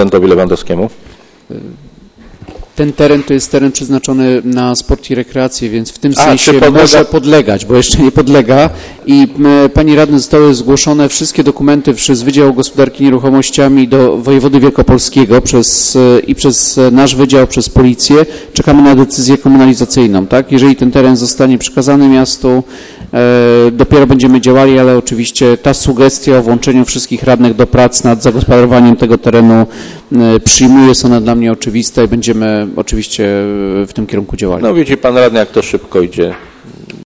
prezydentowi Lewandowskiemu? Ten teren to jest teren przeznaczony na sport i rekreację, więc w tym sensie może podlegać, bo jeszcze nie podlega. I pani radny, zostały zgłoszone wszystkie dokumenty przez Wydział Gospodarki Nieruchomościami do wojewody wielkopolskiego przez nasz wydział, przez policję. Czekamy na decyzję komunalizacyjną, tak? Jeżeli ten teren zostanie przekazany miastu, dopiero będziemy działali, ale oczywiście ta sugestia o włączeniu wszystkich radnych do prac nad zagospodarowaniem tego terenu przyjmuję, jest ona dla mnie oczywista i będziemy oczywiście w tym kierunku działali. No widzi pan radny, jak to szybko idzie.